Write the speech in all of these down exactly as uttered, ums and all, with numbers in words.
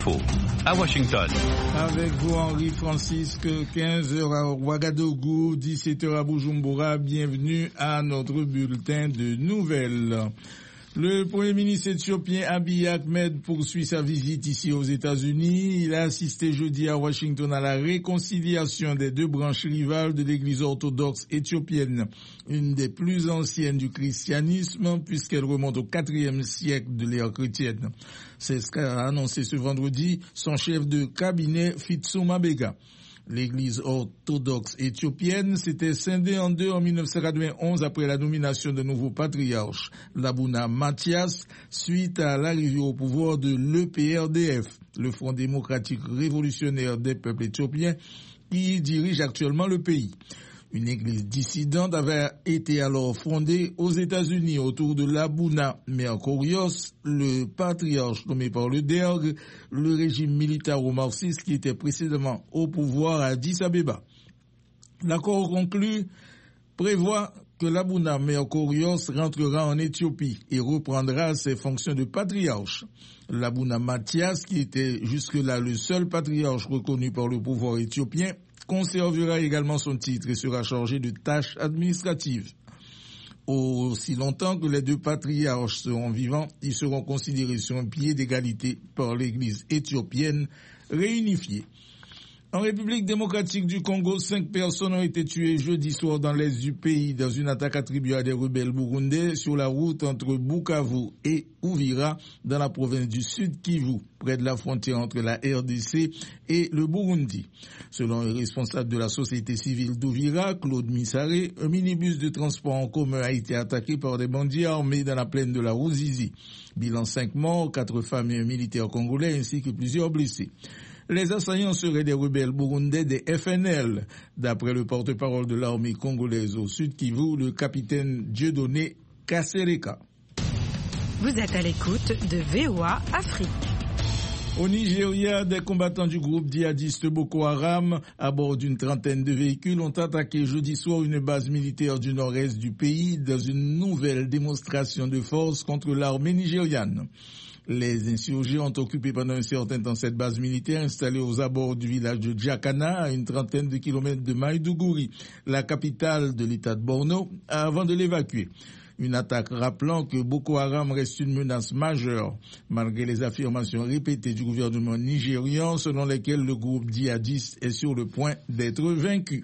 À Washington. Avec vous, Henri Francisque, quinze heures à Ouagadougou, dix-sept heures à Bujumbura. Bienvenue à notre bulletin de nouvelles. Le Premier ministre éthiopien Abiy Ahmed poursuit sa visite ici aux États-Unis. Il a assisté jeudi à Washington à la réconciliation des deux branches rivales de l'Église orthodoxe éthiopienne, une des plus anciennes du christianisme puisqu'elle remonte au quatrième siècle de l'ère chrétienne. C'est ce qu'a annoncé ce vendredi son chef de cabinet Fitsum Mabega. L'Église orthodoxe éthiopienne s'était scindée en deux en dix-neuf cent quatre-vingt-onze après la nomination de nouveau patriarche, l'Abouna Mathias, suite à l'arrivée au pouvoir de l'E P R D F, le Front démocratique révolutionnaire des peuples éthiopiens, qui dirige actuellement le pays. Une église dissidente avait été alors fondée aux États-Unis autour de l'Abouna Mercurios, le patriarche nommé par le D E R G, le régime militaro-marxiste qui était précédemment au pouvoir à Addis Abeba. L'accord conclu prévoit que l'Abouna Mercurios rentrera en Éthiopie et reprendra ses fonctions de patriarche. L'Abouna Mathias, qui était jusque-là le seul patriarche reconnu par le pouvoir éthiopien, conservera également son titre et sera chargé de tâches administratives. Aussi longtemps que les deux patriarches seront vivants, ils seront considérés sur un pied d'égalité par l'Église éthiopienne réunifiée. En République démocratique du Congo, cinq personnes ont été tuées jeudi soir dans l'est du pays dans une attaque attribuée à des rebelles burundais sur la route entre Bukavu et Uvira dans la province du Sud Kivu, près de la frontière entre la R D C et le Burundi. Selon un responsable de la société civile d'Uvira, Claude Missaré, un minibus de transport en commun a été attaqué par des bandits armés dans la plaine de la Ruzizi. Bilan cinq morts, quatre femmes et un militaire congolais ainsi que plusieurs blessés. Les assaillants seraient des rebelles burundais des F N L, d'après le porte-parole de l'armée congolaise au Sud Kivu, le capitaine Dieudonné Kasereka. Vous êtes à l'écoute de V O A Afrique. Au Nigeria, des combattants du groupe djihadiste Boko Haram, à bord d'une trentaine de véhicules, ont attaqué jeudi soir une base militaire du nord-est du pays dans une nouvelle démonstration de force contre l'armée nigériane. Les insurgés ont occupé pendant un certain temps cette base militaire installée aux abords du village de Djakana, à une trentaine de kilomètres de Maïdougouri, la capitale de l'état de Borno, avant de l'évacuer. Une attaque rappelant que Boko Haram reste une menace majeure, malgré les affirmations répétées du gouvernement nigérian selon lesquelles le groupe djihadiste est sur le point d'être vaincu.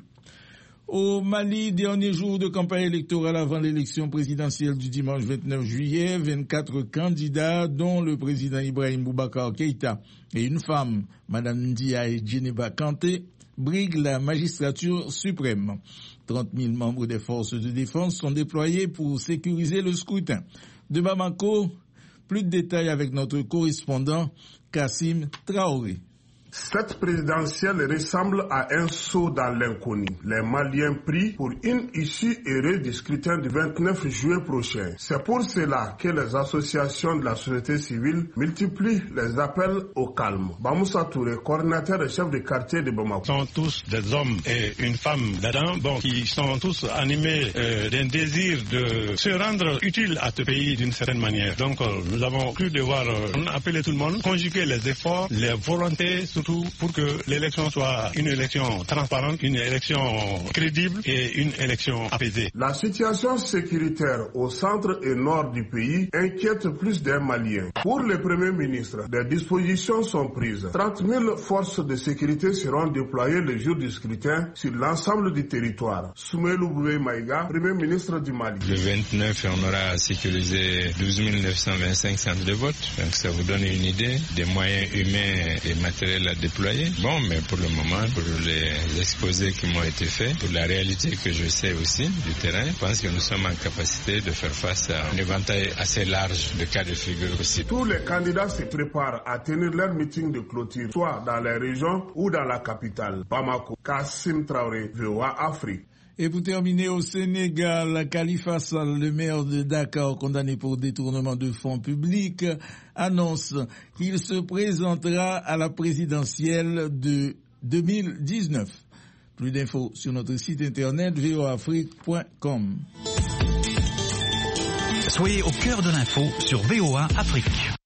Au Mali, dernier jour de campagne électorale avant l'élection présidentielle du dimanche vingt-neuf juillet, vingt-quatre candidats, dont le président Ibrahim Boubacar Keïta et une femme, Madame Ndiaye Djeneba Kanté, briguent la magistrature suprême. trente mille membres des forces de défense sont déployés pour sécuriser le scrutin. De Bamako, plus de détails avec notre correspondant Kassim Traoré. Cette présidentielle ressemble à un saut dans l'inconnu. Les Maliens prient pour une issue heureuse du scrutin du vingt-neuf juillet prochain. C'est pour cela que les associations de la société civile multiplient les appels au calme. Bamoussa Touré, coordinateur et chef de quartier de Bamako. Ils sont tous des hommes et une femme dedans, bon, qui sont tous animés euh, d'un désir de se rendre utile à ce pays d'une certaine manière. Donc euh, nous avons cru devoir euh, appeler tout le monde, conjuguer les efforts, les volontés, surtout pour que l'élection soit une élection transparente, une élection crédible et une élection apaisée. La situation sécuritaire au centre et nord du pays inquiète plus d'un Malien. Pour le Premier ministre, des dispositions sont prises. trente mille forces de sécurité seront déployées le jour du scrutin sur l'ensemble du territoire. Soumaïlou Boué Maïga, Premier ministre du Mali. Le vingt-neuf, on aura sécurisé douze mille neuf cent vingt-cinq centres de vote. Donc ça vous donne une idée des moyens humains et matériels à déployer. Bon, mais pour le moment, pour les exposés qui m'ont été faits, pour la réalité que je sais aussi du terrain, je pense que nous sommes en capacité de faire face à un éventail assez large de cas de figure possibles. Tous les candidats se préparent à tenir leur meeting de clôture, soit dans les régions ou dans la capitale. Bamako, Kassim Traoré, V O A Afrique. Et pour terminer, au Sénégal, Khalifa Sall, le maire de Dakar, condamné pour détournement de fonds publics, annonce qu'il se présentera à la présidentielle de deux mille dix-neuf. Plus d'infos sur notre site internet v o afrique point com. Soyez au cœur de l'info sur V O A Afrique.